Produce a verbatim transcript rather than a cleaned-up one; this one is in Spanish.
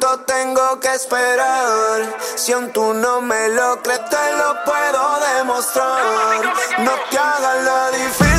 ¿Cuánto tengo que esperar? Si aún tú no me lo crees, te lo puedo demostrar. No te hagas la difícil.